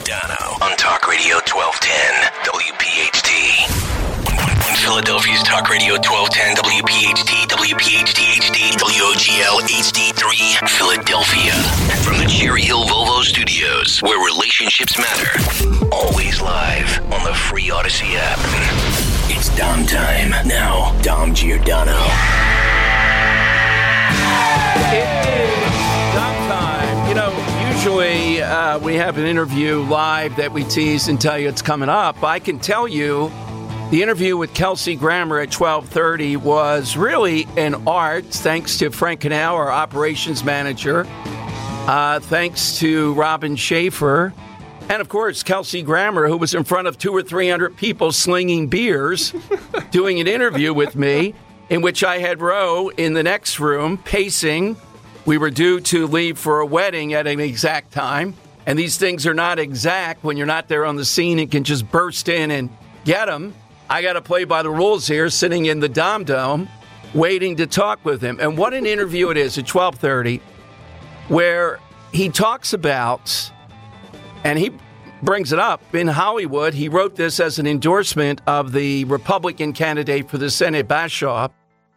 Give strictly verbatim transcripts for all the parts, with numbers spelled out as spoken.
Giordano on Talk Radio twelve ten W P H T. On Philadelphia's Talk Radio twelve ten W P H T, W P H T H D, W O G L H D three, Philadelphia. From the Cherry Hill Volvo Studios, where relationships matter. Always live on the free Odyssey app. It's Dom time. Now, Dom Giordano. It is Dom time. You know, usually uh, we have an interview live that we tease and tell you it's coming up. I can tell you the interview with Kelsey Grammer at twelve thirty was really an art, thanks to Frank Canal, our operations manager. Uh, thanks to Robin Schaefer. And, of course, Kelsey Grammer, who was in front of two or three hundred people slinging beers, doing an interview with me, in which I had Roe in the next room, pacing. We were due to leave for a wedding at an exact time. And these things are not exact when you're not there on the scene and can just burst in and get them. I got to play by the rules here, sitting in the Dom Dome, waiting to talk with him. And what an interview it is at twelve thirty, where he talks about... And he brings it up in Hollywood. He wrote this as an endorsement of the Republican candidate for the Senate, Bashaw,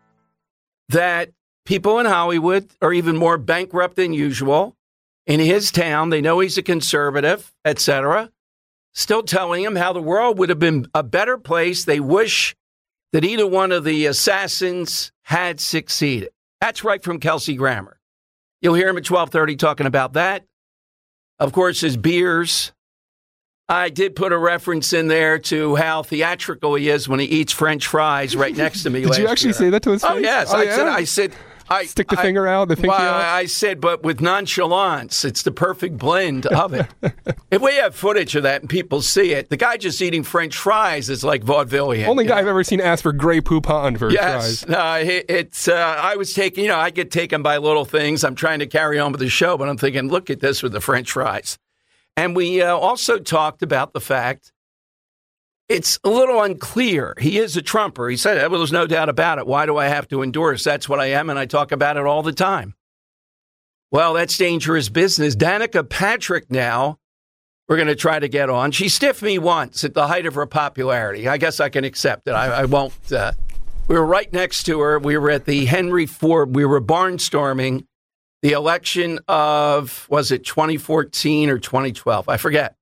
that people in Hollywood are even more bankrupt than usual. In his town, they know he's a conservative, et cetera. Still telling him how the world would have been a better place. They wish that either one of the assassins had succeeded. That's right from Kelsey Grammer. You'll hear him at twelve thirty talking about that. Of course, his beers. I did put a reference in there to how theatrical he is when he eats French fries right next to me. Did you actually year. say that to his face? Oh, yes. Oh, I yeah? said, I said, I Stick the I, finger out, the pinky well, out? I said, but with nonchalance. It's the perfect blend of it. If we have footage of that and people see it, the guy just eating French fries is like vaudevillian. Only guy know? I've ever seen ask for Grey Poupon for yes, fries. Yes. Uh, it, it's, uh, I was taking, you know, I get taken by little things. I'm trying to carry on with the show, but I'm thinking, look at this with the French fries. And we uh, also talked about the fact it's a little unclear. He is a Trumper. He said, well, there's no doubt about it. Why do I have to endorse? That's what I am, and I talk about it all the time. Well, that's dangerous business. Danica Patrick now, we're going to try to get on. She stiffed me once at the height of her popularity. I guess I can accept it. I, I won't. Uh, we were right next to her. We were at the Henry Ford. We were barnstorming the election of, was it twenty fourteen or twenty twelve? I forget.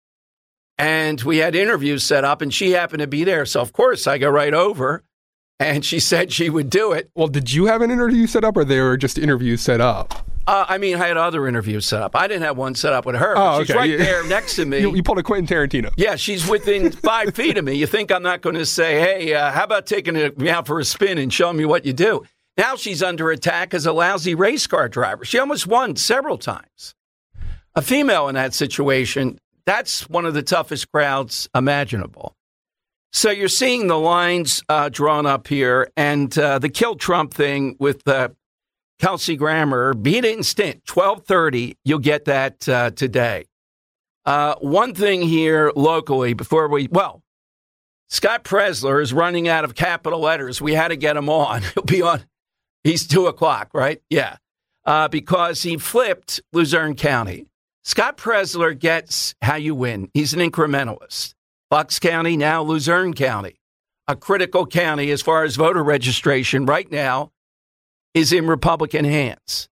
And we had interviews set up, and she happened to be there. So, of course, I go right over, and she said she would do it. Well, did you have an interview set up, or they were just interviews set up? Uh, I mean, I had other interviews set up. I didn't have one set up with her. Oh, She's okay. right Yeah. there next to me. You, you pulled a Quentin Tarantino. Yeah, she's within five feet of me. You think I'm not going to say, hey, uh, how about taking me out for a spin and showing me what you do? Now she's under attack as a lousy race car driver. She almost won several times. A female in that situation, that's one of the toughest crowds imaginable. So you're seeing the lines uh, drawn up here, and uh, the kill Trump thing with uh, Kelsey Grammer, be it instant, twelve thirty, you'll get that uh, today. Uh, one thing here locally before we, well, Scott Presler is running out of capital letters. We had to get him on. He'll be on. He's two o'clock, right? Yeah. Uh, because he flipped Luzerne County. Scott Presler gets how you win. He's an incrementalist. Bucks County, now Luzerne County. A critical county as far as voter registration right now is in Republican hands.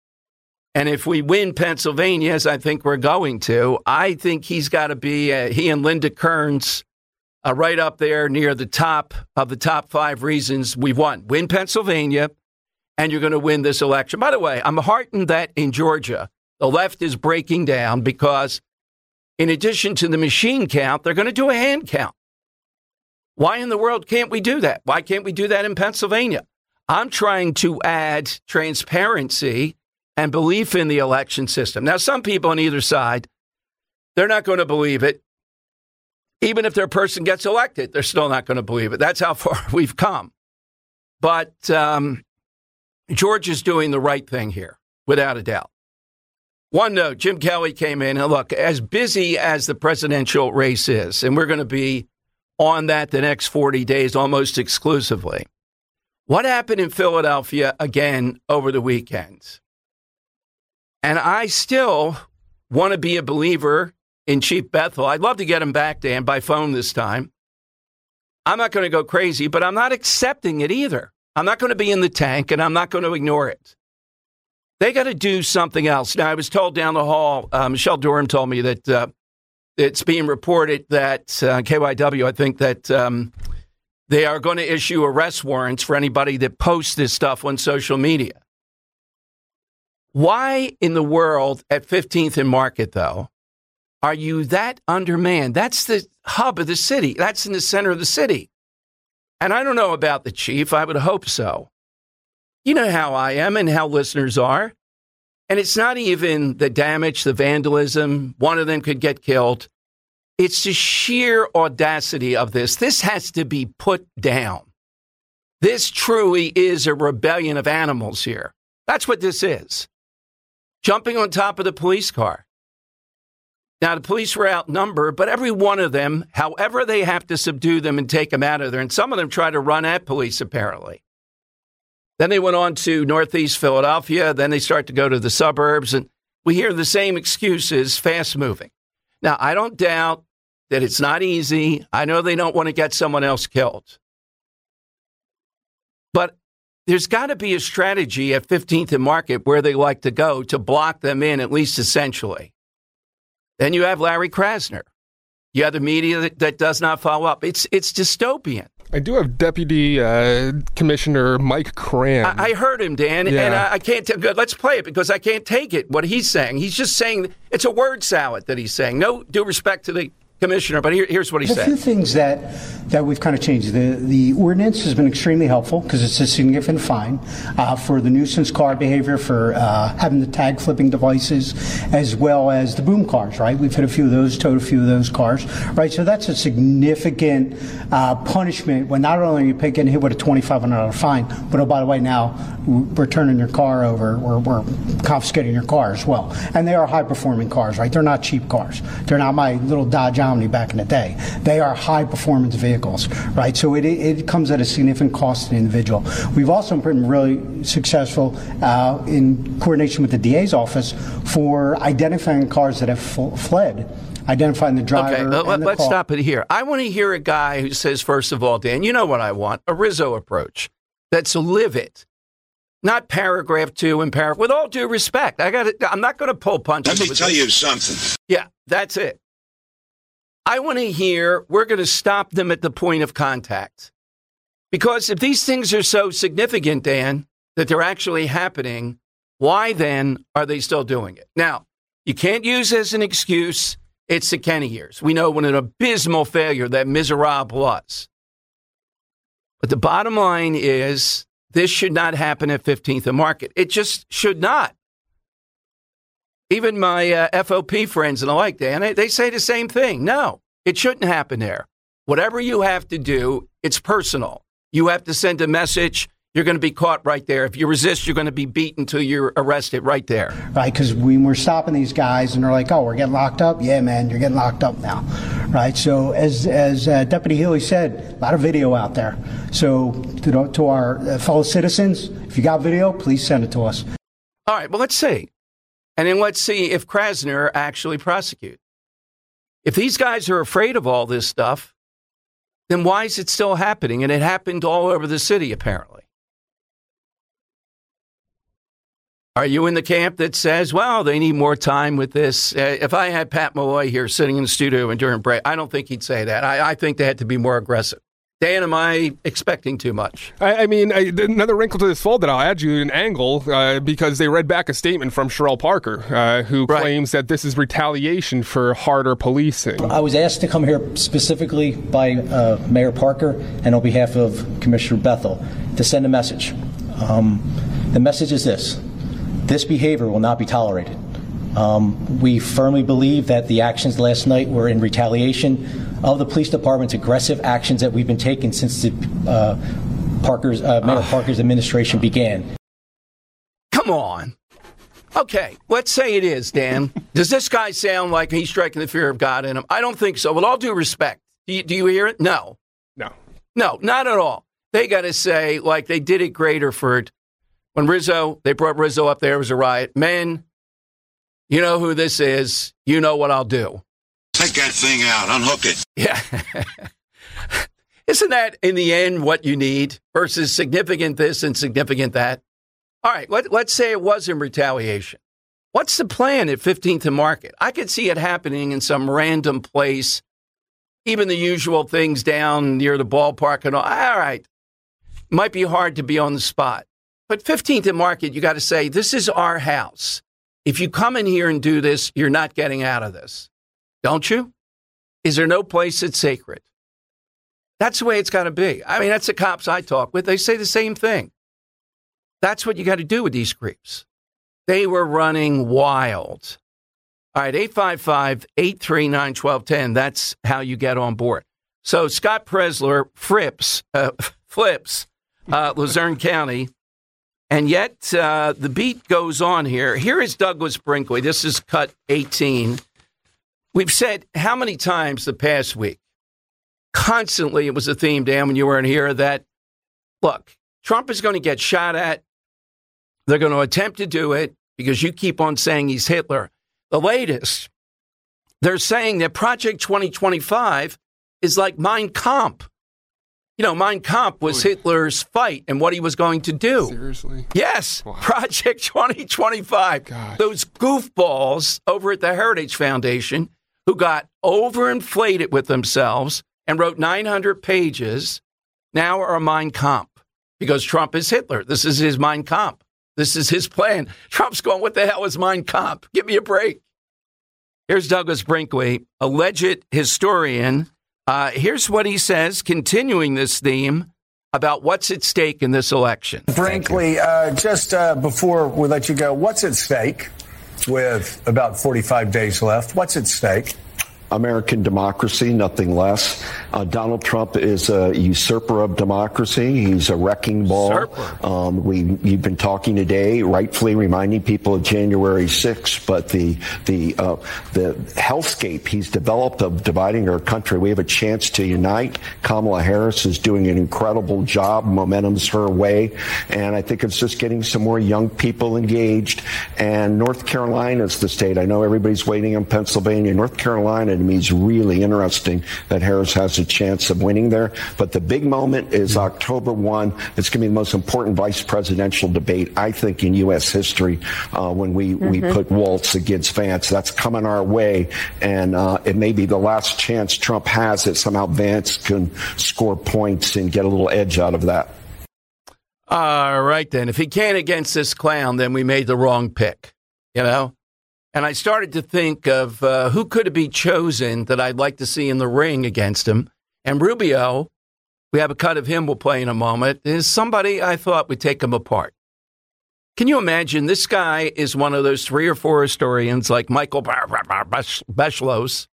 And if we win Pennsylvania, as I think we're going to, I think he's got to be, uh, he and Linda Kearns, uh, right up there near the top of the top five reasons we won. Win Pennsylvania, and you're going to win this election. By the way, I'm heartened that in Georgia, the left is breaking down because in addition to the machine count, they're going to do a hand count. Why in the world can't we do that? Why can't we do that in Pennsylvania? I'm trying to add transparency and belief in the election system. Now, some people on either side, they're not going to believe it. Even if their person gets elected, they're still not going to believe it. That's how far we've come. But um, Georgia's doing the right thing here, without a doubt. One note, Jim Kelly came in, and look, as busy as the presidential race is, and we're going to be on that the next forty days almost exclusively. What happened in Philadelphia again over the weekend? And I still want to be a believer in Chief Bethel. I'd love to get him back, Dan, by phone this time. I'm not going to go crazy, but I'm not accepting it either. I'm not going to be in the tank, and I'm not going to ignore it. They got to do something else. Now, I was told down the hall, uh, Michelle Durham told me that uh, it's being reported that uh, K Y W, I think that um, they are going to issue arrest warrants for anybody that posts this stuff on social media. Why in the world at fifteenth and Market, though, are you that undermanned? That's the hub of the city. That's in the center of the city. And I don't know about the chief. I would hope so. You know how I am and how listeners are. And it's not even the damage, the vandalism. One of them could get killed. It's the sheer audacity of this. This has to be put down. This truly is a rebellion of animals here. That's what this is. Jumping on top of the police car. Now, the police were outnumbered, but every one of them, however they have to subdue them and take them out of there, and some of them try to run at police, apparently. Then they went on to Northeast Philadelphia. Then they start to go to the suburbs, and we hear the same excuses, fast-moving. Now, I don't doubt that it's not easy. I know they don't want to get someone else killed. But there's got to be a strategy at fifteenth and Market where they like to go to block them in, at least essentially. Then you have Larry Krasner. You have the media that, that does not follow up. It's it's dystopian. I do have Deputy uh, Commissioner Mike Cram. I, I heard him, Dan, yeah. and I, I can't. T- let's play it because I can't take it. What he's saying, he's just saying it's a word salad that he's saying. No due respect to the commissioner, but here, here's what he a said. A few things that that we've kind of changed. The the ordinance has been extremely helpful because it's a significant fine uh, for the nuisance car behavior, for uh, having the tag flipping devices, as well as the boom cars, right? We've hit a few of those, towed a few of those cars, right? So that's a significant uh, punishment when not only are you getting hit with a twenty-five hundred dollars fine, but oh, by the way, now we're turning your car over, or we're confiscating your car as well. And they are high-performing cars, right? They're not cheap cars. They're not my little Dodge Omni back in the day. They are high-performance vehicles, right? So it, it comes at a significant cost to the individual. We've also been really successful uh, in coordination with the D A's office for identifying cars that have f- fled. Identifying the driver. Okay, and let, the let's car. stop it here. I want to hear a guy who says, first of all, Dan, you know what I want? A Rizzo approach. That's live it. Not paragraph two and paragraph. With all due respect, I got. I'm not going to pull punches. Let me tell this. you something. Yeah, that's it. I want to hear we're going to stop them at the point of contact. Because if these things are so significant, Dan, that they're actually happening, why then are they still doing it? Now, you can't use as an excuse, it's the Kenney years. We know what an abysmal failure that miserable was. But the bottom line is this should not happen at fifteenth and Market. It just should not. Even my uh, F O P friends and the like, Dan, they, they say the same thing. No, it shouldn't happen there. Whatever you have to do, it's personal. You have to send a message. You're going to be caught right there. If you resist, you're going to be beaten until you're arrested right there. Right, because when we're stopping these guys and they're like, oh, we're getting locked up. Yeah, man, you're getting locked up now. Right, so as as uh, Deputy Healy said, a lot of video out there. So to, to our uh, fellow citizens, if you got video, please send it to us. All right, well, let's see. And then let's see if Krasner actually prosecutes. If these guys are afraid of all this stuff, then why is it still happening? And it happened all over the city, apparently. Are you in the camp that says, well, they need more time with this? Uh, if I had Pat Malloy here sitting in the studio and during break, I don't think he'd say that. I, I think they had to be more aggressive. Dan, am I expecting too much? I, I mean, I, another wrinkle to this fold that I'll add you an angle uh, because they read back a statement from Sherelle Parker, uh, who right. claims that this is retaliation for harder policing. I was asked to come here specifically by uh, Mayor Parker and on behalf of Commissioner Bethel to send a message. Um, the message is this. This behavior will not be tolerated. Um, we firmly believe that the actions last night were in retaliation of the police department's aggressive actions that we've been taking since the uh, Parker's uh, Mayor uh, Parker's administration began. Come on. Okay, let's say it is, Dan. Does this guy sound like he's striking the fear of God in him? I don't think so. With all due respect, do you, do you hear it? No. No. No, not at all. They got to say, like they did at Graterford. When Rizzo, they brought Rizzo up there, it was a riot. Men, you know who this is. You know what I'll do. Take that thing out. Unhook it. Yeah. Isn't that, in the end, what you need versus significant this and significant that? All right, let, let's say it was in retaliation. What's the plan at fifteenth and Market? I could see it happening in some random place, even the usual things down near the ballpark and all. All right, might be hard to be on the spot. But fifteenth and Market, you got to say, this is our house. If you come in here and do this, you're not getting out of this. Don't you? Is there no place that's sacred? That's the way it's got to be. I mean, that's the cops I talk with. They say the same thing. That's what you got to do with these creeps. They were running wild. All right, eight five five, eight three nine, one two one zero. That's how you get on board. So Scott Presler frips, uh, flips uh, Luzerne County, and yet uh, the beat goes on here. Here is Douglas Brinkley. This is cut eighteen. We've said how many times the past week? Constantly, it was a theme, Dan, when you weren't here, that, look, Trump is going to get shot at. They're going to attempt to do it because you keep on saying he's Hitler. The latest, they're saying that Project twenty twenty-five is like Mein Kampf. You know, Mein Kampf was Hitler's fight and what he was going to do. Seriously? Yes. Wow. Project twenty twenty-five. Gosh. Those goofballs over at the Heritage Foundation who got overinflated with themselves and wrote nine hundred pages, now are Mein Kampf because Trump is Hitler. This is his Mein Kampf. This is his plan. Trump's going, what the hell is Mein Kampf? Give me a break. Here's Douglas Brinkley, alleged historian. Uh, here's what he says, continuing this theme about what's at stake in this election. Brinkley, uh, just uh, before we let you go, what's at stake with about forty-five days left? What's at stake? American democracy, nothing less. Uh, Donald Trump is a usurper of democracy. He's a wrecking ball. Um, we, you've been talking today, rightfully reminding people of January sixth, but the the uh, the hellscape he's developed of dividing our country. We have a chance to unite. Kamala Harris is doing an incredible job. Momentum's her way, and I think it's just getting some more young people engaged. And North Carolina is the state. I know everybody's waiting on Pennsylvania. North Carolina, to me, is really interesting that Harris has a chance of winning there. But the big moment is October first. It's going to be the most important vice presidential debate, I think, in U S history uh, when we, mm-hmm. we put Waltz against Vance. That's coming our way, and uh, it may be the last chance Trump has that somehow Vance can score points and get a little edge out of that. All right, then. If he can't against this clown, then we made the wrong pick, you know? And I started to think of uh, who could it be chosen that I'd like to see in the ring against him. And Rubio, we have a cut of him we'll play in a moment, is somebody I thought would take him apart. Can you imagine? This guy is one of those three or four historians like Michael Beschloss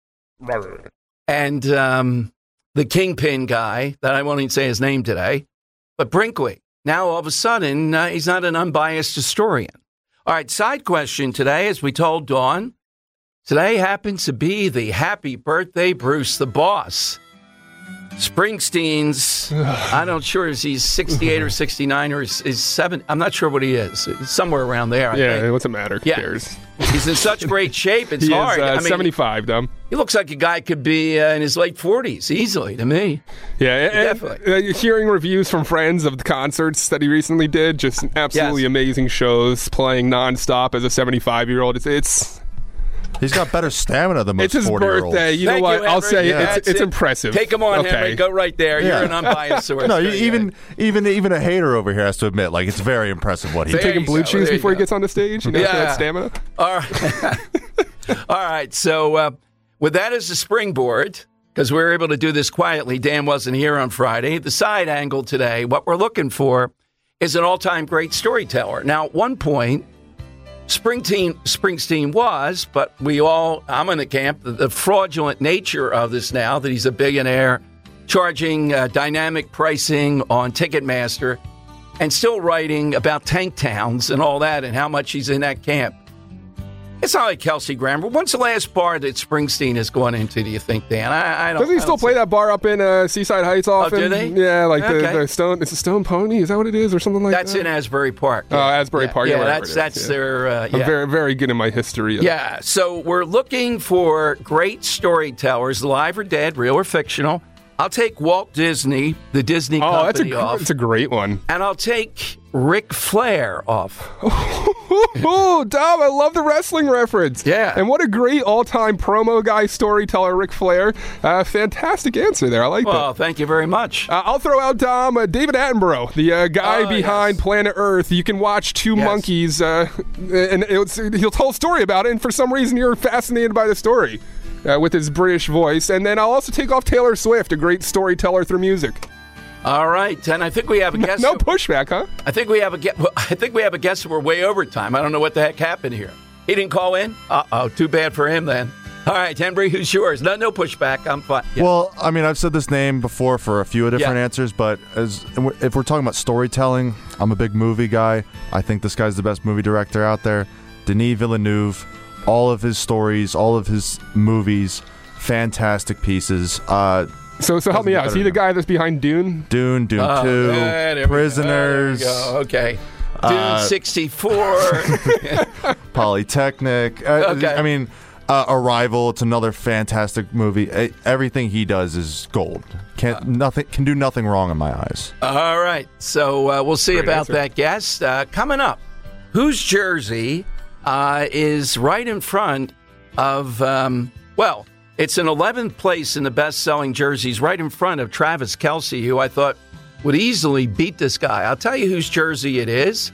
and um, the Kingpin guy that I won't even say his name today, but Brinkley. Now, all of a sudden, uh, he's not an unbiased historian. All right, side question today, as we told Dawn, today happens to be the happy birthday Bruce the Boss. Springsteen's, I'm not sure if he's sixty-eight or sixty-nine or is, is seven. I'm not sure what he is. It's somewhere around there, I yeah, think. what's it matter? Who yeah. cares? He's in such great shape, it's he hard. Is, uh, I mean, seventy-five, though. He looks like a guy could be uh, in his late forties, easily, to me. Yeah, and, definitely. Uh, hearing reviews from friends of the concerts that he recently did, just absolutely yes. amazing shows, playing nonstop as a seventy-five-year-old. It's... it's He's got better stamina than most It's his forty-year-olds. birthday. You Thank know what? You, I'll say yeah. it's, it's it. impressive. Take him on, okay. Henry. Go right there. Yeah. You're an unbiased source. No, you, even even even a hater over here has to admit, like, it's very impressive what he He's did. taking blue go. chews There before you he go. gets on the stage. You know, Yeah. for that stamina. All right. All right. So uh, with that as a springboard, because we were able to do this quietly, Dan wasn't here on Friday. The side angle today, what we're looking for is an all-time great storyteller. Now, at one point, Springsteen, Springsteen was, but we all, I'm in the camp, the, the fraudulent nature of this now, that he's a billionaire, charging uh, dynamic pricing on Ticketmaster, and still writing about tank towns and all that and how much he's in that camp. It It's not like Kelsey Grammer. When's the last bar that Springsteen has gone into, do you think, Dan? I, I don't Doesn't he still play that bar up in uh, Seaside Heights often? Oh, do they? Yeah, like okay. the, the Stone, it's a Stone Pony? Is that what it is or something like that's that? That's in Asbury Park. Oh, yeah. Asbury yeah, Park. Yeah, yeah that's, that's yeah. their, uh, yeah. I'm very, very good in my history. Of yeah, so we're looking for great storytellers, live or dead, real or fictional. I'll take Walt Disney, the Disney oh, company that's a, off. That's a great one. And I'll take Ric Flair off. Oh, Dom, I love the wrestling reference. Yeah. And what a great all-time promo guy, storyteller, Ric Flair. Uh, fantastic answer there. I like well, that. Well, thank you very much. Uh, I'll throw out, Dom, uh, David Attenborough, the uh, guy oh, behind yes. Planet Earth. You can watch Two yes. Monkeys, uh, and it's, he'll tell a story about it, and for some reason you're fascinated by the story. Uh, with his British voice. And then I'll also take off Taylor Swift, a great storyteller through music. All right, and I think we have a guest. No pushback, huh? I think we have a guest. I think we have a guest. We're way over time. I don't know what the heck happened here. He didn't call in. Uh oh, too bad for him then. All right, Henry, who's yours? No, no pushback. I'm fine. Yeah. Well, I mean, I've said this name before for a few different yeah. answers, but as if we're talking about storytelling, I'm a big movie guy. I think this guy's the best movie director out there. Denis Villeneuve. All of his stories, all of his movies. Fantastic pieces. Uh, so, so help me out. Is he the guy that's behind Dune? Dune, Dune oh, two, yeah, Prisoners. Oh, okay. Dune uh, sixty-four. Polytechnic. Uh, okay. I mean, uh, Arrival. It's another fantastic movie. Uh, everything he does is gold. Can't nothing can do nothing wrong in my eyes. All right. So uh, we'll see Great about answer. that guest uh, coming up. Whose jersey uh, is right in front of? Um, well. It's in eleventh place in the best-selling jerseys, right in front of Travis Kelce, who I thought would easily beat this guy. I'll tell you whose jersey it is.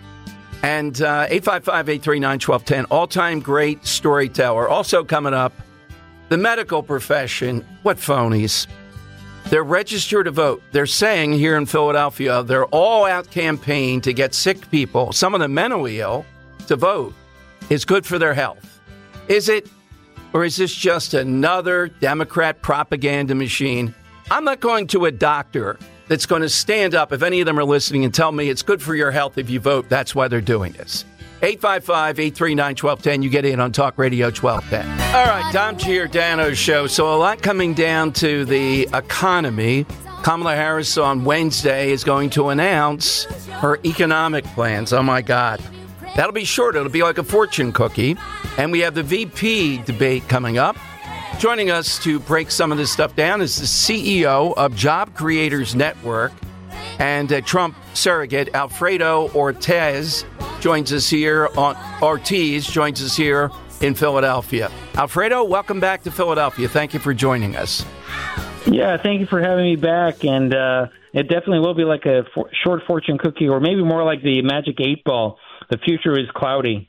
And uh, eight five five, eight three nine, one two one zero, all-time great storyteller. Also coming up, the medical profession. What phonies. They're registered to vote. They're saying here in Philadelphia, they're all-out campaign to get sick people, some of them mentally ill, to vote. Is good for their health. Is it? Or is this just another Democrat propaganda machine? I'm not going to a doctor that's going to stand up, if any of them are listening, and tell me it's good for your health if you vote. That's why they're doing this. eight five five, eight three nine, one two one zero. You get in on Talk Radio twelve ten. All right, Dom Giordano's show. So a lot coming down to the economy. Kamala Harris on Wednesday is going to announce her economic plans. Oh, my God. That'll be short. It'll be like a fortune cookie. And we have the V P debate coming up. Joining us to break some of this stuff down is the C E O of Job Creators Network and uh, Trump surrogate Alfredo Ortiz joins us here on Ortiz joins us here in Philadelphia. Alfredo, welcome back to Philadelphia. Thank you for joining us. Yeah, thank you for having me back. And uh, it definitely will be like a for- short fortune cookie, or maybe more like the Magic Eight Ball. The future is cloudy.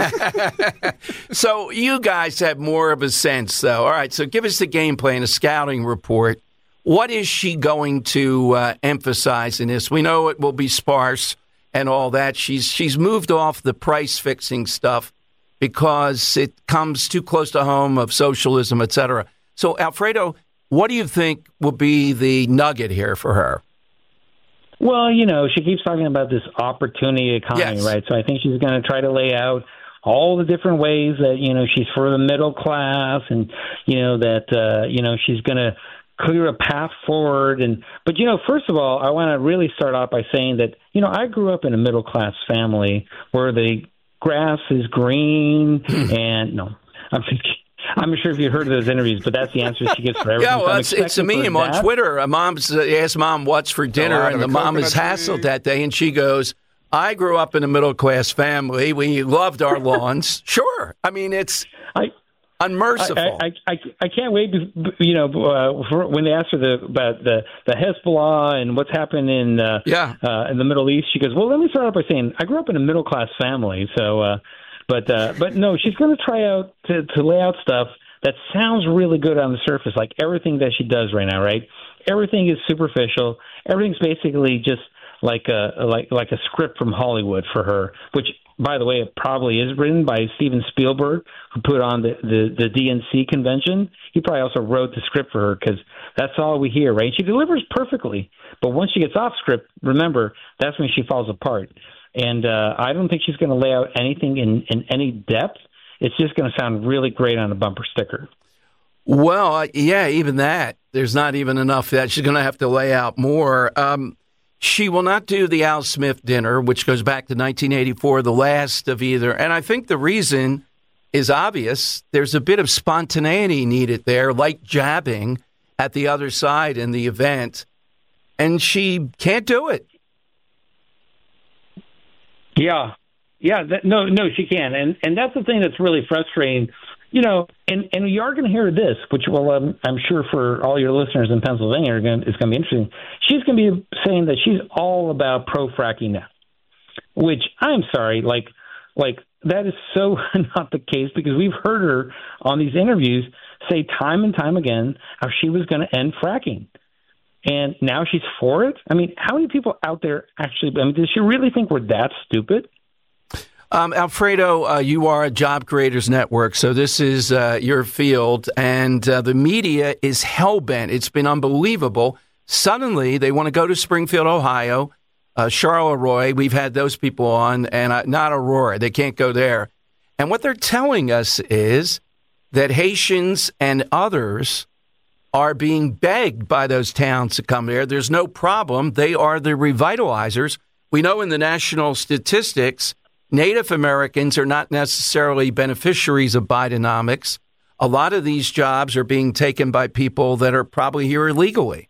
So you guys have more of a sense, though. All right, so give us the game plan, a scouting report. What is she going to uh, emphasize in this? We know it will be sparse and all that. She's she's moved off the price-fixing stuff because it comes too close to home of socialism, et cetera. So, Alfredo, what do you think will be the nugget here for her? Well, you know, she keeps talking about this opportunity economy, yes. right? So I think she's going to try to lay out all the different ways that, you know, she's for the middle class and, you know, that, uh, you know, she's going to clear a path forward. And but, you know, first of all, I want to really start off by saying that, you know, I grew up in a middle class family where the grass is green and no, I'm thinking. I'm not sure if you heard of those interviews, but that's the answer she gives for everything. Yeah, well, so it's, it's a meme on Twitter. A mom's uh, asked mom what's for dinner, and the mom is hassled that day, and she goes, I grew up in a middle-class family. We loved our lawns. Sure. I mean, it's I, unmerciful. I, I, I, I can't wait, you know, uh, for when they asked her the, about the, the Hezbollah and what's happened in, uh, yeah. uh, in the Middle East. She goes, well, let me start off by saying I grew up in a middle-class family, so uh, – But uh, but no, she's going to try out to, to lay out stuff that sounds really good on the surface, like everything that she does right now, right? Everything is superficial. Everything's basically just like a like like a script from Hollywood for her, which, by the way, it probably is written by Steven Spielberg, who put on the, the, the D N C convention. He probably also wrote the script for her because that's all we hear, right? She delivers perfectly, but once she gets off script, remember, that's when she falls apart. And uh, I don't think she's going to lay out anything in, in any depth. it's just going to sound really great on a bumper sticker. Well, uh, yeah, even that. There's not even enough of that. She's going to have to lay out more. Um, she will not do the Al Smith dinner, which goes back to nineteen eighty-four, the last of either. And I think the reason is obvious. There's a bit of spontaneity needed there, like jabbing at the other side in the event. And she can't do it. Yeah. Yeah. That, no, no, she can. And and that's the thing that's really frustrating. You know, and, and you are going to hear this, which, well, um, I'm sure for all your listeners in Pennsylvania, are going, it's going to be interesting. She's going to be saying that she's all about pro-fracking now, which I'm sorry, like, like that is so not the case, because we've heard her on these interviews say time and time again how she was going to end fracking. And now she's for it? I mean, how many people out there actually, I mean, does she really think we're that stupid? Um, Alfredo, uh, you are a Job Creators Network, so this is uh, your field, and uh, the media is hell-bent. It's been unbelievable. Suddenly, they want to go to Springfield, Ohio, uh, Charleroi. We've had those people on, and uh, not Aurora. They can't go there. And what they're telling us is that Haitians and others are being begged by those towns to come there. There's no problem. They are the revitalizers. We know in the national statistics, Native Americans are not necessarily beneficiaries of Bidenomics. A lot of these jobs are being taken by people that are probably here illegally.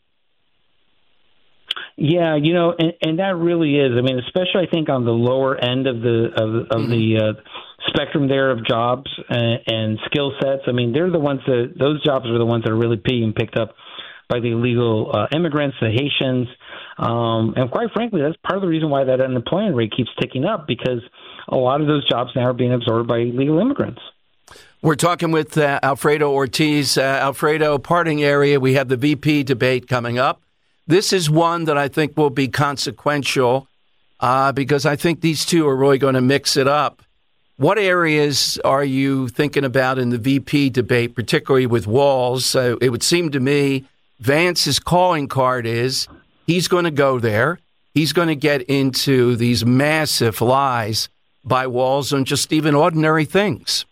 Yeah, you know, and, and that really is. I mean, especially I think on the lower end of the of, of mm-hmm. the uh, spectrum there of jobs and, and skill sets. I mean, they're the ones that those jobs are the ones that are really being picked up by the illegal uh, immigrants, the Haitians. Um, and quite frankly, that's part of the reason why that unemployment rate keeps ticking up, because a lot of those jobs now are being absorbed by illegal immigrants. We're talking with uh, Alfredo Ortiz. Uh, Alfredo, parting area, we have the V P debate coming up. This is one that I think will be consequential uh, because I think these two are really going to mix it up. What areas are you thinking about in the V P debate, particularly with Walz? Uh, it would seem to me Vance's calling card is he's going to go there. He's going to get into these massive lies by Walz on just even ordinary things.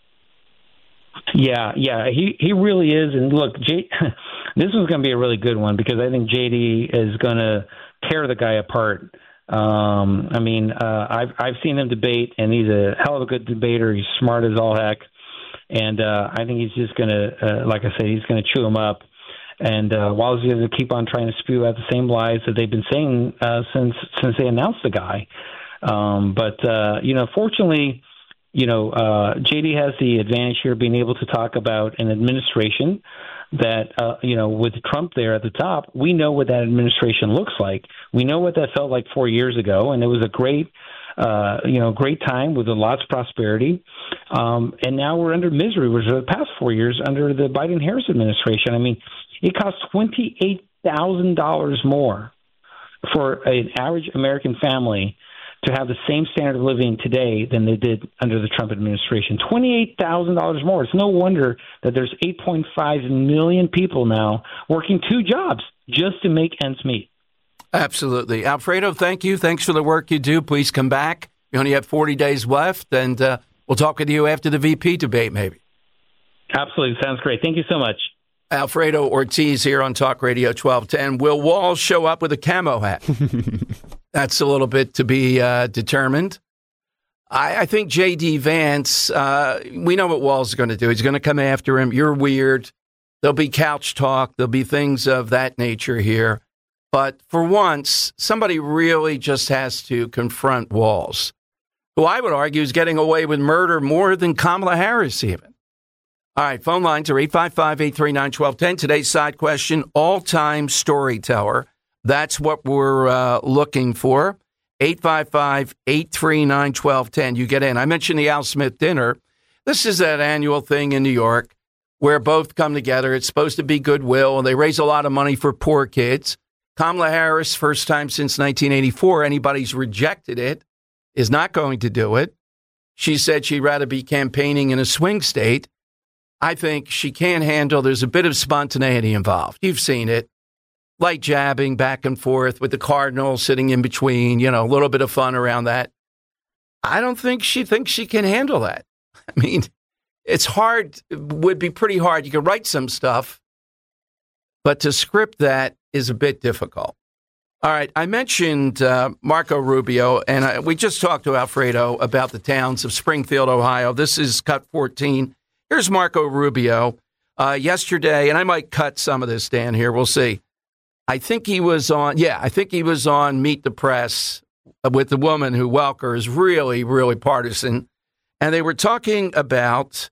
Yeah, yeah, he, he really is. And look, J- this is going to be a really good one, because I think J D is going to tear the guy apart. Um, I mean, uh, I've I've seen him debate, and he's a hell of a good debater. He's smart as all heck, and uh, I think he's just going to, uh, like I said, he's going to chew him up. And uh, Walz is going to keep on trying to spew out the same lies that they've been saying uh, since since they announced the guy. Um, but, uh, you know, fortunately, you know, uh, J D has the advantage here, being able to talk about an administration that, uh, you know, with Trump there at the top, we know what that administration looks like. We know what that felt like four years ago, and it was a great, uh, you know, great time with lots of prosperity. Um, and now we're under misery, which for the past four years under the Biden-Harris administration. I mean, it costs twenty-eight thousand dollars more for an average American family to have the same standard of living today than they did under the Trump administration. twenty-eight thousand dollars more. It's no wonder that there's eight point five million people now working two jobs just to make ends meet. Absolutely. Alfredo, thank you. Thanks for the work you do. Please come back. We only have forty days left, and uh, we'll talk with you after the V P debate, maybe. Absolutely. Sounds great. Thank you so much. Alfredo Ortiz here on Talk Radio twelve ten. Will Walz show up with a camo hat? That's a little bit to be uh, determined. I, I think J D. Vance, uh, we know what Walz is going to do. He's going to come after him. You're weird. There'll be couch talk. There'll be things of that nature here. But for once, somebody really just has to confront Walz, who I would argue is getting away with murder more than Kamala Harris even. All right, phone lines are eight five five, eight three nine, one two one zero. Today's side question, all-time storyteller. That's what we're uh, looking for. eight five five, eight three nine, one two one zero. You get in. I mentioned the Al Smith dinner. This is that annual thing in New York where both come together. It's supposed to be goodwill, and they raise a lot of money for poor kids. Kamala Harris, first time since nineteen eighty-four, anybody's rejected it, is not going to do it. She said she'd rather be campaigning in a swing state. I think she can't handle, there's a bit of spontaneity involved. You've seen it. Light jabbing back and forth with the Cardinal sitting in between, you know, a little bit of fun around that. I don't think she thinks she can handle that. I mean, it's hard, it would be pretty hard. You can write some stuff, but to script that is a bit difficult. All right, I mentioned uh, Marco Rubio, and I, we just talked to Alfredo about the towns of Springfield, Ohio. This is cut fourteen. Here's Marco Rubio uh, yesterday, and I might cut some of this, Dan, here. We'll see. I think he was on, yeah, I think he was on Meet the Press with the woman who, Welker, is really, really partisan. And they were talking about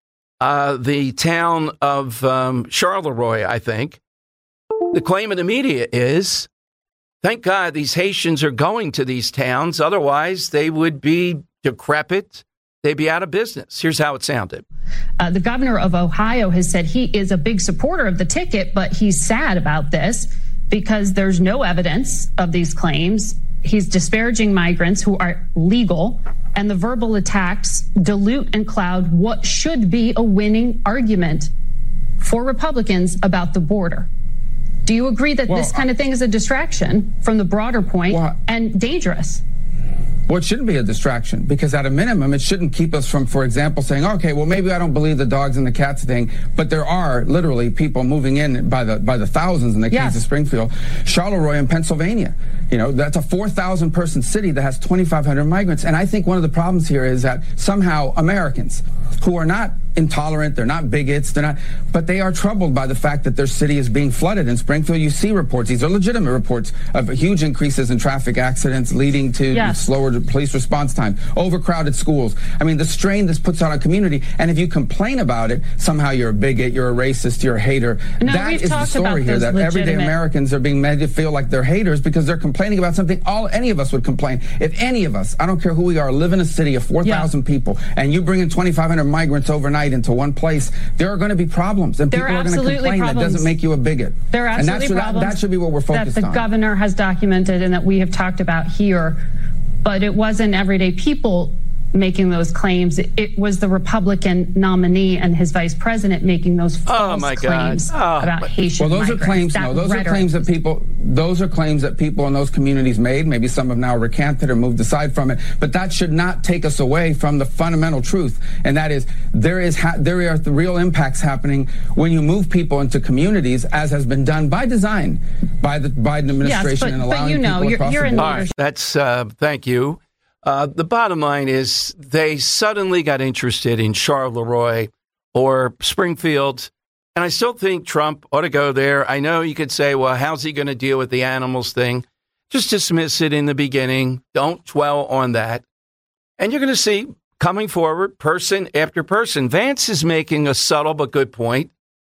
uh, the town of um, Charleroi, I think. The claim of the media is, thank God these Haitians are going to these towns. Otherwise, they would be decrepit. They'd be out of business. Here's how it sounded. Uh, the governor of Ohio has said he is a big supporter of the ticket, but he's sad about this because there's no evidence of these claims. He's disparaging migrants who are legal, and the verbal attacks dilute and cloud what should be a winning argument for Republicans about the border. Do you agree that well, this kind of thing is a distraction from the broader point well, and dangerous? Well, it shouldn't be a distraction, because at a minimum, it shouldn't keep us from, for example, saying, okay, well, maybe I don't believe the dogs and the cats thing, but there are literally people moving in by the by the thousands in the yes. case of Springfield. Charleroi in Pennsylvania, you know, that's a four thousand person city that has twenty-five hundred migrants. And I think one of the problems here is that somehow Americans who are not intolerant, they're not bigots, they're not, but they are troubled by the fact that their city is being flooded. In Springfield, you see reports, these are legitimate reports, of huge increases in traffic accidents leading to yes. slower police response time, overcrowded schools. I mean, the strain this puts on a community, and if you complain about it, somehow you're a bigot, you're a racist, you're a hater. No, that is the story here, that legitimate... everyday Americans are being made to feel like they're haters because they're complaining about something all any of us would complain. If any of us, I don't care who we are, live in a city of four thousand yeah. people, and you bring in twenty-five hundred migrants overnight into one place, there are going to be problems, and there people are, are going to complain. Problems. That doesn't make you a bigot. There are absolutely and that should, problems. That, that should be what we're focused that the on. The governor has documented and that we have talked about here, but it wasn't everyday people making those claims. It was the Republican nominee and his vice president making those false oh my claims God. Oh, about Haitian Well, those migrants. are claims. That no, those rhetoric. are claims that people. Those are claims that people in those communities made. Maybe some have now recanted or moved aside from it. But that should not take us away from the fundamental truth, and that is there is ha- there are the real impacts happening when you move people into communities, as has been done by design by the Biden administration yes, but, and allowing but you know, people you're, across you're the in board. All right, that's uh, thank you. Uh, the bottom line is they suddenly got interested in Charleroi or Springfield, and I still think Trump ought to go there. I know you could say, well, how's he going to deal with the animals thing? Just dismiss it in the beginning. Don't dwell on that. And you're going to see coming forward, person after person. Vance is making a subtle but good point.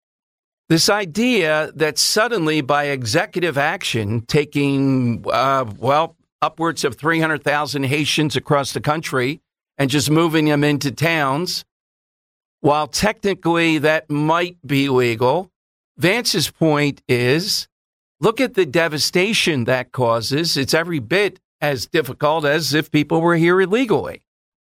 This idea that suddenly by executive action, taking, uh, well, upwards of three hundred thousand Haitians across the country and just moving them into towns, while technically that might be legal, Vance's point is, look at the devastation that causes. It's every bit as difficult as if people were here illegally.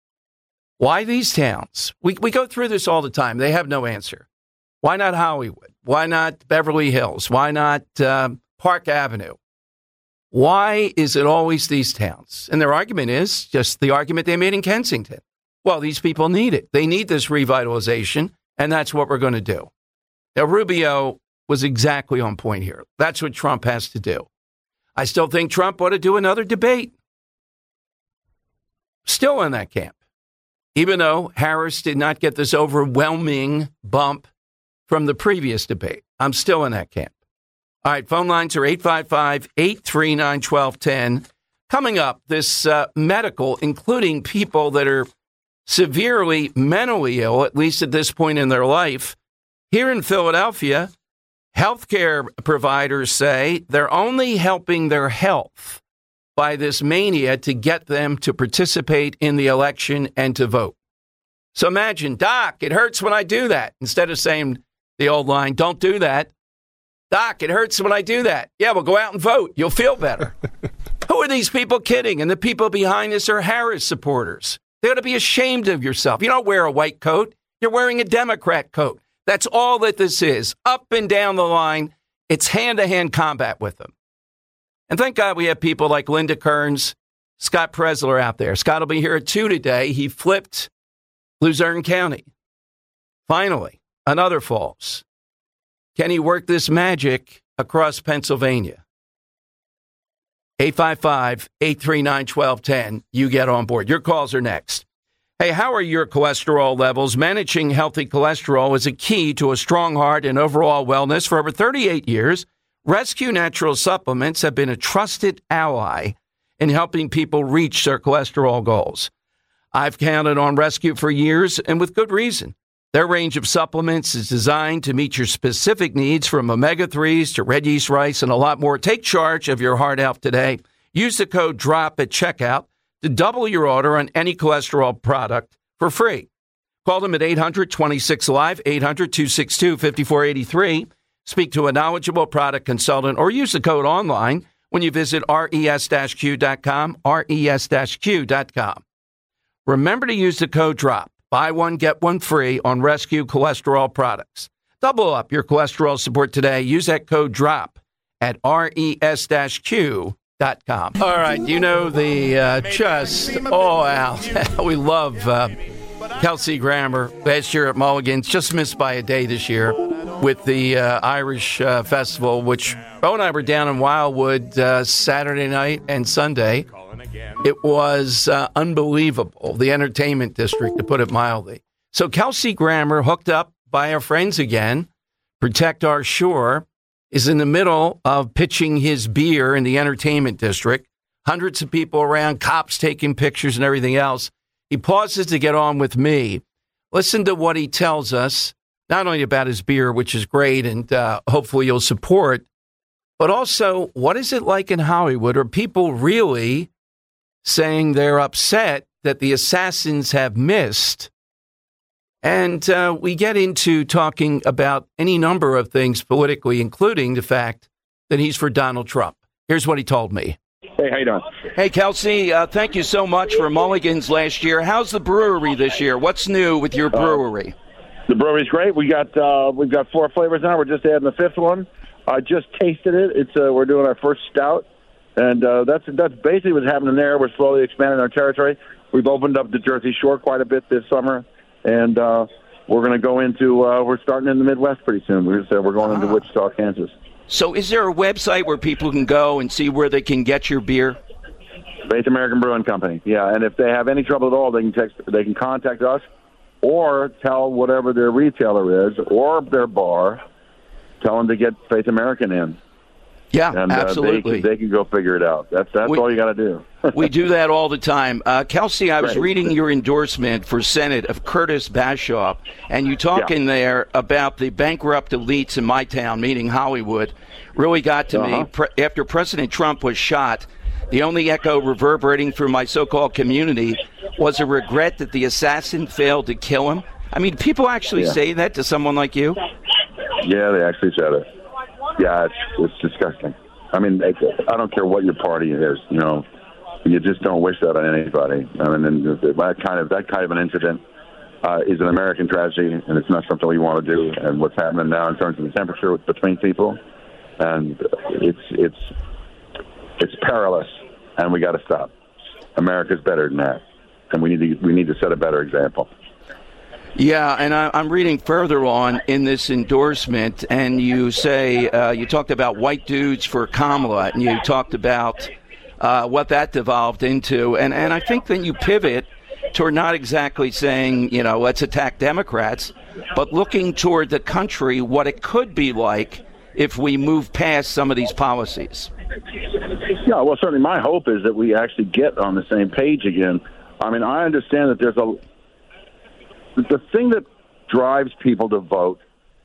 Why these towns? We, we go through this all the time. They have no answer. Why not Hollywood? Why not Beverly Hills? Why not uh, Park Avenue? Why is it always these towns? And their argument is just the argument they made in Kensington. Well, these people need it. They need this revitalization, and that's what we're going to do. Now, Rubio was exactly on point here. That's what Trump has to do. I still think Trump ought to do another debate. Still in that camp. Even though Harris did not get this overwhelming bump from the previous debate, I'm still in that camp. All right, phone lines are eight five five, eight three nine, one two one zero. Coming up, this uh, medical, including people that are severely mentally ill, at least at this point in their life. Here in Philadelphia, healthcare providers say they're only helping their health by this mania to get them to participate in the election and to vote. So imagine, Doc, it hurts when I do that. Instead of saying the old line, don't do that. Doc, it hurts when I do that. Yeah, well, go out and vote. You'll feel better. Who are these people kidding? And the people behind this are Harris supporters. They ought to be ashamed of yourself. You don't wear a white coat. You're wearing a Democrat coat. That's all that this is. Up and down the line, it's hand-to-hand combat with them. And thank God we have people like Linda Kearns, Scott Presler out there. Scott will be here at two today. He flipped Luzerne County. Finally, another falls. Can he work this magic across Pennsylvania? eight five five, eight three nine, one two one zero. You get on board. Your calls are next. Hey, how are your cholesterol levels? Managing healthy cholesterol is a key to a strong heart and overall wellness. For over thirty-eight years, Rescue Natural Supplements have been a trusted ally in helping people reach their cholesterol goals. I've counted on Rescue for years, and with good reason. Their range of supplements is designed to meet your specific needs, from omega threes to red yeast rice and a lot more. Take charge of your heart health today. Use the code DROP at checkout to double your order on any cholesterol product for free. Call them at eight hundred, twenty-six, live, eight hundred, two six two, five four eight three. Speak to a knowledgeable product consultant or use the code online when you visit res q dot com, res q dot com. Remember to use the code DROP. Buy one, get one free on Rescue cholesterol products. Double up your cholesterol support today. Use that code DROP at res q dot com. All right, you know the uh, just, oh, Al, we love uh, Kelsey Grammer. Last year at Mulligan's, just missed by a day this year with the uh, Irish uh, Festival, which Bo and I were down in Wildwood uh, Saturday night and Sunday. It was uh, unbelievable, the entertainment district, to put it mildly. So Kelsey Grammer, hooked up by our friends again, Protect Our Shore, is in the middle of pitching his beer in the entertainment district. Hundreds of people around, cops taking pictures and everything else. He pauses to get on with me. Listen to what he tells us, not only about his beer, which is great, and uh, hopefully you'll support, but also, what is it like in Hollywood? Are people really saying they're upset that the assassins have missed? And uh, we get into talking about any number of things politically, including the fact that he's for Donald Trump. Here's what he told me. Hey, how you doing? Hey, Kelsey, uh, thank you so much for Mulligan's last year. How's the brewery this year? What's new with your brewery? Uh, the brewery's great. We got uh, we've got four flavors now. We're just adding the fifth one. I just tasted it. It's uh, we're doing our first stout. And uh, that's that's basically what's happening there. We're slowly expanding our territory. We've opened up the Jersey Shore quite a bit this summer, and uh, we're going to go into uh, we're starting in the Midwest pretty soon. We're uh, we're going into ah. Wichita, Kansas. So, is there a website where people can go and see where they can get your beer? Faith American Brewing Company. Yeah, and if they have any trouble at all, they can text. They can contact us, or tell whatever their retailer is or their bar. Tell them to get Faith American in. Yeah, and, absolutely. Uh, they, can, they can go figure it out. That's that's we, all you got to do. We do that all the time. Uh, Kelsey, I was right. reading your endorsement for Senate of Curtis Bashaw, and you talk yeah. in there about the bankrupt elites in my town, meaning Hollywood. Really got to uh-huh. me. Pre- after President Trump was shot, the only echo reverberating through my so-called community was a regret that the assassin failed to kill him. I mean, people actually yeah. say that to someone like you? Yeah, they actually said it. Yeah, it's, it's disgusting. I mean, I don't care what your party is, you know, you just don't wish that on anybody. I mean, that kind of that kind of an incident uh, is an American tragedy, and it's not something we want to do. And what's happening now in terms of the temperature between people, and it's it's it's perilous, and we got to stop. America's better than that, and we need to we need to set a better example. Yeah, and I, I'm reading further on in this endorsement, and you say, uh, you talked about white dudes for Kamala, and you talked about uh, what that devolved into. And, and I think then you pivot toward not exactly saying, you know, let's attack Democrats, but looking toward the country, what it could be like if we move past some of these policies. Yeah, well, certainly my hope is that we actually get on the same page again. I mean, I understand that there's a... The thing that drives people to vote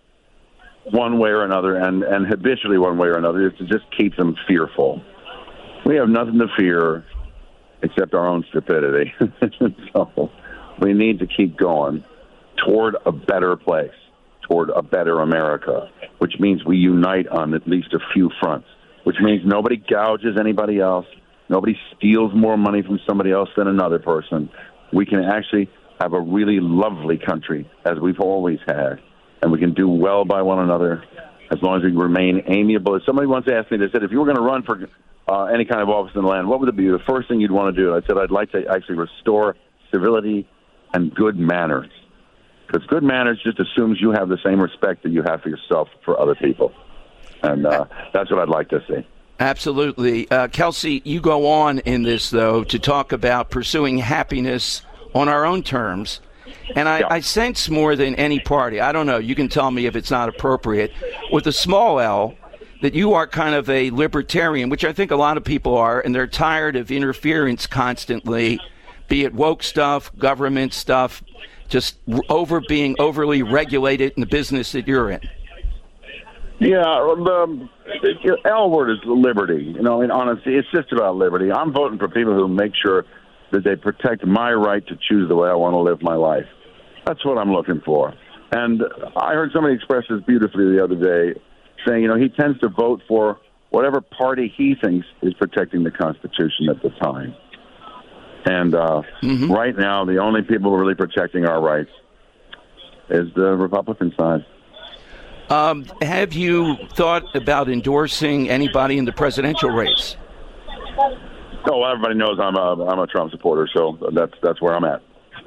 one way or another, and, and habitually one way or another, is to just keep them fearful. We have nothing to fear except our own stupidity. So we need to keep going toward a better place, toward a better America, which means we unite on at least a few fronts, which means nobody gouges anybody else, nobody steals more money from somebody else than another person. We can actually have a really lovely country, as we've always had, and we can do well by one another as long as we remain amiable. Somebody once asked me, they said, if you were going to run for uh, any kind of office in the land, what would it be the first thing you'd want to do? And I said, I'd like to actually restore civility and good manners. Because good manners just assumes you have the same respect that you have for yourself for other people. And uh, that's what I'd like to see. Absolutely. Uh, Kelsey, you go on in this, though, to talk about pursuing happiness on our own terms. And I, yeah. I sense more than any party, I don't know, you can tell me if it's not appropriate, with a small L, that you are kind of a libertarian, which I think a lot of people are, and they're tired of interference constantly, be it woke stuff, government stuff, just over being overly regulated in the business that you're in. Yeah, the, the L word is liberty. You know, I mean, honestly, it's just about liberty. I'm voting for people who make sure that they protect my right to choose the way I want to live my life. That's what I'm looking for. And I heard somebody express this beautifully the other day, saying, you know, he tends to vote for whatever party he thinks is protecting the Constitution at the time. And uh, mm-hmm. right now, the only people really protecting our rights is the Republican side. Um, have you thought about endorsing anybody in the presidential race? Oh, well, everybody knows I'm a I'm a Trump supporter, so that's that's where I'm at.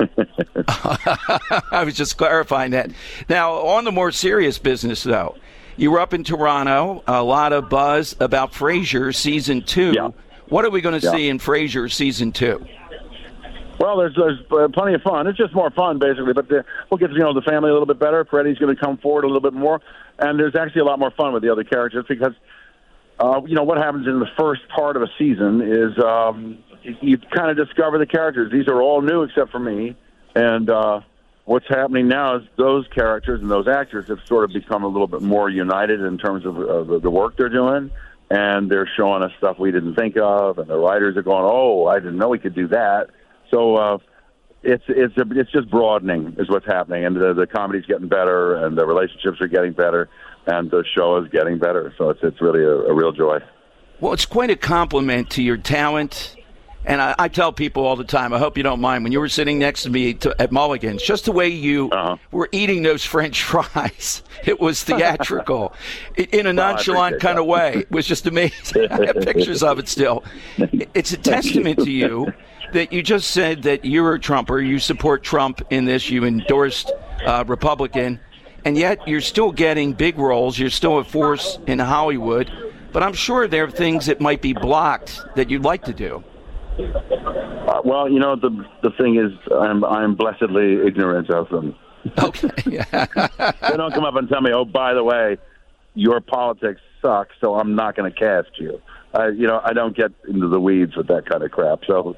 I was just clarifying that. Now, on the more serious business, though, you were up in Toronto. A lot of buzz about Frasier season two. Yeah. What are we going to yeah. see in Frasier season two? Well, there's there's uh, plenty of fun. It's just more fun, basically. But the, we'll get to you know the family a little bit better. Freddie's going to come forward a little bit more, and there's actually a lot more fun with the other characters because uh, you know what happens in the first part of a season is um, you, you kind of discover the characters. These are all new except for me, and uh, what's happening now is those characters and those actors have sort of become a little bit more united in terms of uh, the, the work they're doing, and they're showing us stuff we didn't think of, and the writers are going, "Oh, I didn't know we could do that." So uh, it's it's a, it's just broadening is what's happening, and the, the comedy's getting better, and the relationships are getting better, and the show is getting better. So it's it's really a, a real joy. Well, it's quite a compliment to your talent, and I, I tell people all the time. I hope you don't mind when you were sitting next to me to, at Mulligan's, just the way you uh-huh. were eating those French fries. It was theatrical, in a nonchalant kind of way. It was just amazing. I have pictures of it still. It's a testament to you. That you just said that you're a Trumper, you support Trump in this, you endorsed uh, Republican, and yet you're still getting big roles, you're still a force in Hollywood, but I'm sure there are things that might be blocked that you'd like to do. Uh, well, you know, the the thing is, I'm I'm blessedly ignorant of them. Okay. They don't come up and tell me, oh, by the way, your politics suck, so I'm not going to cast you. Uh, you know, I don't get into the weeds with that kind of crap, so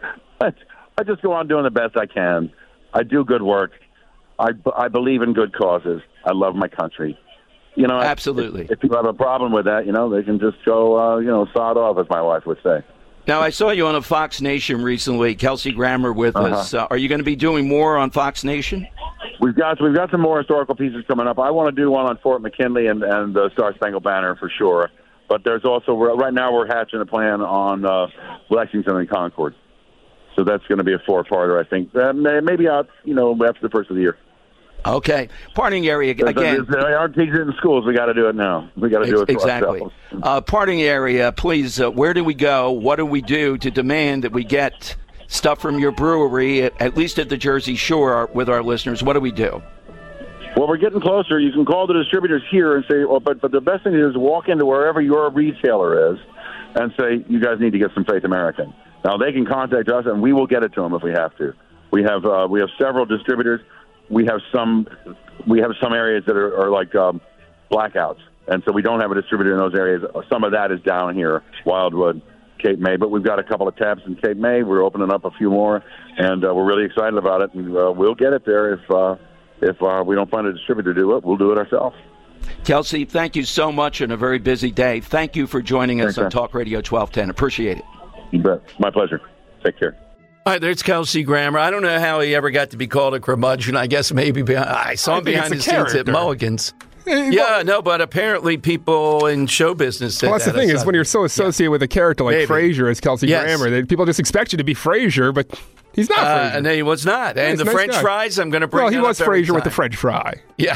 I just go on doing the best I can. I do good work. I, I believe in good causes. I love my country. You know, absolutely. If, if people have a problem with that, you know, they can just go, uh, you know, sod off, as my wife would say. Now, I saw you on a Fox Nation recently, Kelsey Grammer with uh-huh. us. Uh, are you going to be doing more on Fox Nation? We've got we've got some more historical pieces coming up. I want to do one on Fort McKinley and and the Star Spangled Banner for sure. But there's also right now we're hatching a plan on uh, Lexington and Concord. So that's going to be a four-parter, I think. Uh, maybe out, you know, after the first of the year. Okay. Parting area, again. They aren't teaching it in schools. We got to do it now. We got to do it for exactly. ourselves. Uh, parting area, please, uh, where do we go? What do we do to demand that we get stuff from your brewery, at, at least at the Jersey Shore, with our listeners? What do we do? Well, we're getting closer. You can call the distributors here and say, well, but, but the best thing is walk into wherever your retailer is and say, you guys need to get some Faith American. Now, they can contact us, and we will get it to them if we have to. We have uh, we have several distributors. We have some we have some areas that are, are like um, blackouts, and so we don't have a distributor in those areas. Some of that is down here, Wildwood, Cape May, but we've got a couple of taps in Cape May. We're opening up a few more, and uh, we're really excited about it. And uh, we'll get it there if uh, if uh, we don't find a distributor to do it. We'll do it ourselves. Kelsey, thank you so much on a very busy day. Thank you for joining us Thanks, on man. Talk Radio twelve ten. Appreciate it. You bet. My pleasure. Take care. All right, there's Kelsey Grammer. I don't know how he ever got to be called a curmudgeon. I guess maybe behind, I saw him I behind the scenes at Mulligan's. Yeah, no, but apparently people in show business said well, that's that the thing is when you're so associated yeah. with a character like Maybe. Frasier as Kelsey yes. Grammer, they, people just expect you to be Frasier, but he's not uh, Frasier. And he was not. Yeah, and the nice French guy. fries, I'm going to bring Well, he was Frasier time. with the French fry. Yeah.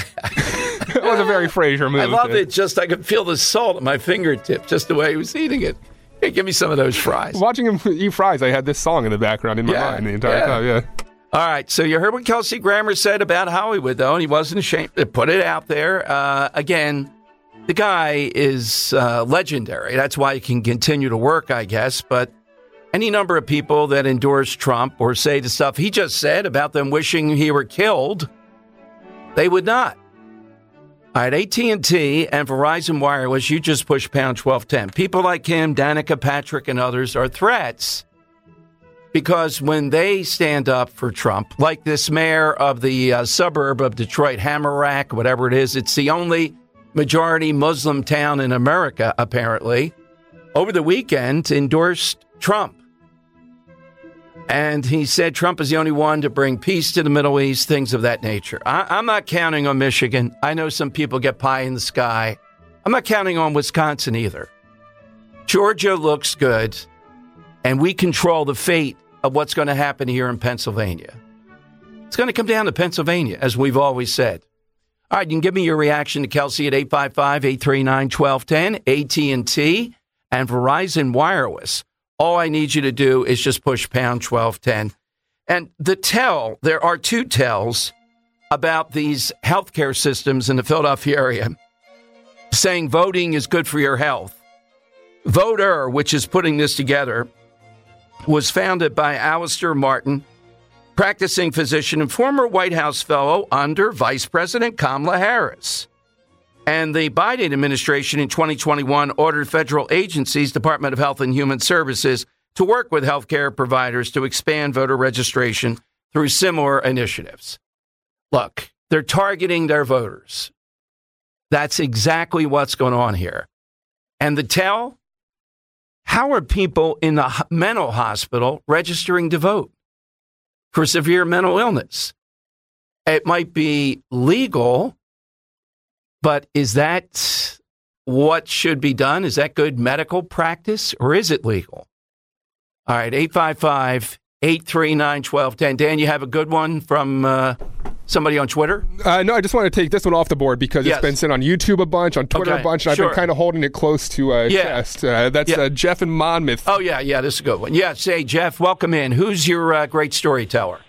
It was a very Frasier move. I love it. Just I could feel the salt at my fingertip, just the way he was eating it. Hey, give me some of those fries. Watching him eat fries, I had this song in the background in my yeah, mind the entire yeah. time. Yeah. All right, so you heard what Kelsey Grammer said about Hollywood, though, and he wasn't ashamed to put it out there. Uh, again, the guy is uh, legendary. That's why he can continue to work, I guess. But any number of people that endorse Trump or say the stuff he just said about them wishing he were killed, they would not. All right, A T and T and Verizon Wireless, you just push pound twelve ten. People like him, Danica Patrick, and others are threats. Because when they stand up for Trump, like this mayor of the uh, suburb of Detroit, Hammerrack, whatever it is, it's the only majority Muslim town in America, apparently, over the weekend endorsed Trump. And he said Trump is the only one to bring peace to the Middle East, things of that nature. I- I'm not counting on Michigan. I know some people get pie in the sky. I'm not counting on Wisconsin either. Georgia looks good. And we control the fate of what's going to happen here in Pennsylvania. It's going to come down to Pennsylvania, as we've always said. All right, you can give me your reaction to Kelsey at eight five five, eight three nine, one two one zero, A T and T and Verizon Wireless. All I need you to do is just push pound twelve ten. And the tell, there are two tells about these healthcare systems in the Philadelphia area saying voting is good for your health. Voter, which is putting this together, was founded by Alistair Martin, practicing physician and former White House fellow under Vice President Kamala Harris. And the Biden administration in twenty twenty-one ordered federal agencies, Department of Health and Human Services, to work with healthcare providers to expand voter registration through similar initiatives. Look, they're targeting their voters. That's exactly what's going on here. And the tell? How are people in the mental hospital registering to vote for severe mental illness? It might be legal, but is that what should be done? Is that good medical practice, or is it legal? All right, eight five five, eight three nine, one two one zero. Dan, you have a good one from uh, somebody on Twitter? Uh, no, I just want to take this one off the board because yes. it's been sent on YouTube a bunch, on Twitter okay. a bunch, and sure. I've been kind of holding it close to uh, yeah. chest. Uh, that's yeah. uh, Jeff in Monmouth. Oh, yeah, yeah, this is a good one. Yeah, say, Jeff, welcome in. Who's your uh, great storyteller?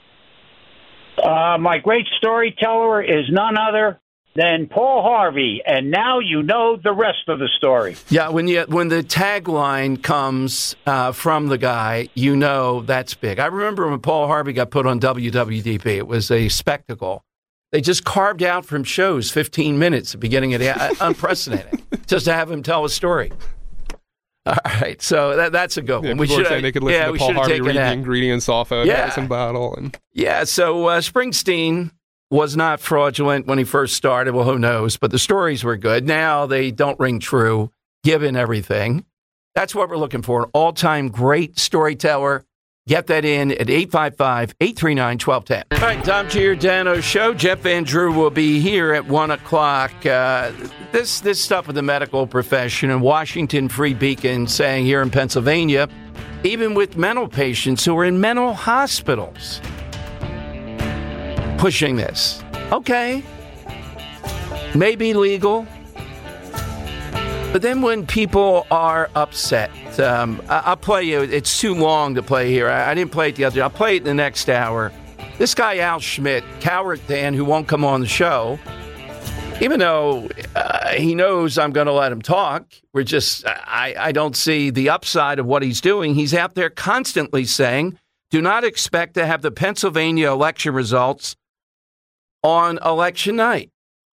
Uh, my great storyteller is none other than Paul Harvey, and now you know the rest of the story. Yeah, when you when the tagline comes uh, from the guy, you know that's big. I remember when Paul Harvey got put on W W D P. It was a spectacle. They just carved out from shows fifteen minutes at the beginning of the uh, unprecedented, just to have him tell a story. All right, so that, that's a good yeah, one. We should they could listen yeah, to we Paul Harvey read that. the ingredients off a yeah. medicine bottle. And yeah, so uh, Springsteen was not fraudulent when he first started. Well, who knows? But the stories were good. Now they don't ring true, given everything. That's what we're looking for. An all-time great storyteller. Get that in at eight five five, eight three nine, one two one zero. All right, Tom Giordano Show. Jeff Van Drew will be here at one o'clock. Uh, this, this stuff with the medical profession and Washington Free Beacon saying here in Pennsylvania, even with mental patients who are in mental hospitals, pushing this. Okay. Maybe legal. But then when people are upset, um, I- I'll play you. It's too long to play here. I, I didn't play it the other day. I'll play it in the next hour. This guy, Al Schmidt, coward Dan, who won't come on the show, even though uh, he knows I'm going to let him talk, we're just, I, I don't see the upside of what he's doing. He's out there constantly saying, do not expect to have the Pennsylvania election results on election night.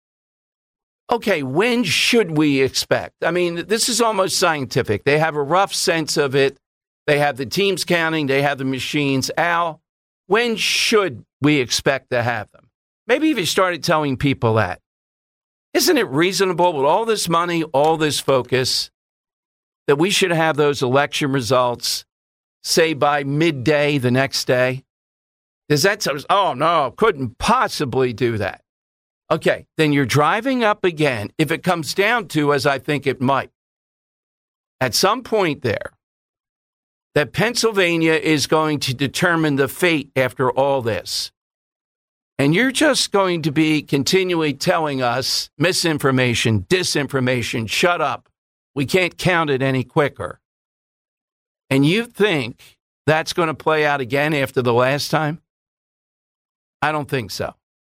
Okay, when should we expect? I mean, this is almost scientific. They have a rough sense of it. They have the teams counting. They have the machines. Al, when should we expect to have them? Maybe if you started telling people that. Isn't it reasonable with all this money, all this focus, that we should have those election results, say, by midday the next day? Does that sound, oh, no, couldn't possibly do that. Okay, then you're driving up again, if it comes down to, as I think it might, at some point there, that Pennsylvania is going to determine the fate after all this. And you're just going to be continually telling us misinformation, disinformation, shut up. We can't count it any quicker. And you think that's going to play out again after the last time? I don't think so.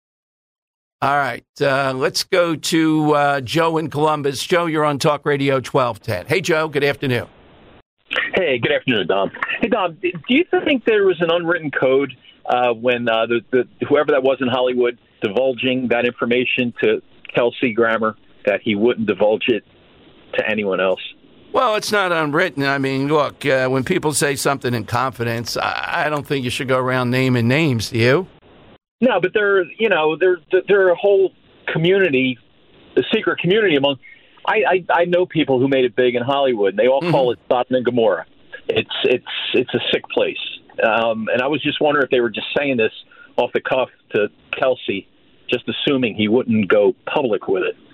All right, uh, let's go to uh, Joe in Columbus. Joe, you're on Talk Radio twelve ten. Hey, Joe, good afternoon. Hey, good afternoon, Dom. Hey, Dom, do you think there was an unwritten code uh, when uh, the, the whoever that was in Hollywood divulging that information to Kelsey Grammer that he wouldn't divulge it to anyone else? Well, it's not unwritten. I mean, look, uh, when people say something in confidence, I, I don't think you should go around naming names, do you? No, but there, you know, there, there are a whole community, a secret community among. I, I, I know people who made it big in Hollywood, and they all mm-hmm. call it Sodom and Gomorrah. It's it's it's a sick place, um, and I was just wondering if they were just saying this off the cuff to Kelsey, just assuming he wouldn't go public with it.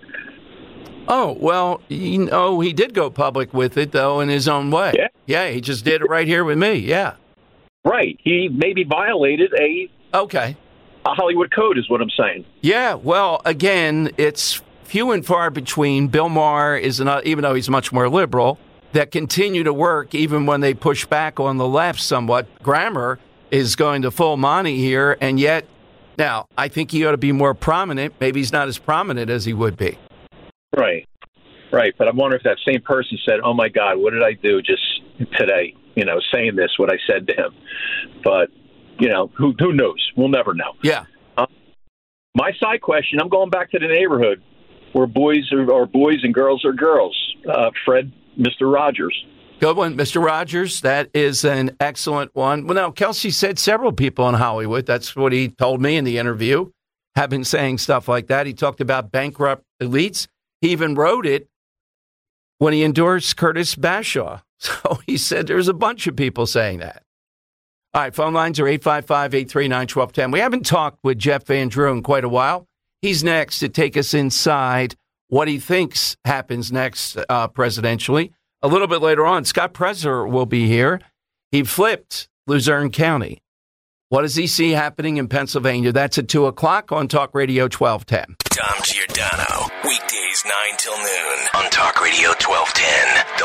Oh well, you know, he did go public with it though in his own way. Yeah, yeah, he just did it right here with me. Yeah, right. He maybe violated a okay. A Hollywood code is what I'm saying. Yeah, well, again, it's few and far between. Bill Maher is not, even though he's much more liberal, that continue to work even when they push back on the left somewhat. Grammer is going to full Monty here, and yet, now, I think he ought to be more prominent. Maybe he's not as prominent as he would be. Right, right. But I wonder if that same person said, oh, my God, what did I do just today, you know, saying this, what I said to him. But You know, who who knows? We'll never know. Yeah. Uh, my side question, I'm going back to the neighborhood where boys are, are boys and girls are girls. Uh, Fred, Mister Rogers. Good one, Mister Rogers. That is an excellent one. Well, now, Kelsey said several people in Hollywood, that's what he told me in the interview, have been saying stuff like that. He talked about bankrupt elites. He even wrote it when he endorsed Curtis Bashaw. So he said there's a bunch of people saying that. All right, phone lines are eight five five, eight three nine, one two one zero. We haven't talked with Jeff Van Drew in quite a while. He's next to take us inside what he thinks happens next uh, presidentially. A little bit later on, Scott Presler will be here. He flipped Luzerne County. What does he see happening in Pennsylvania? That's at two o'clock on Talk Radio twelve ten. Dom Giordano, weekdays nine till noon on Talk Radio twelve ten.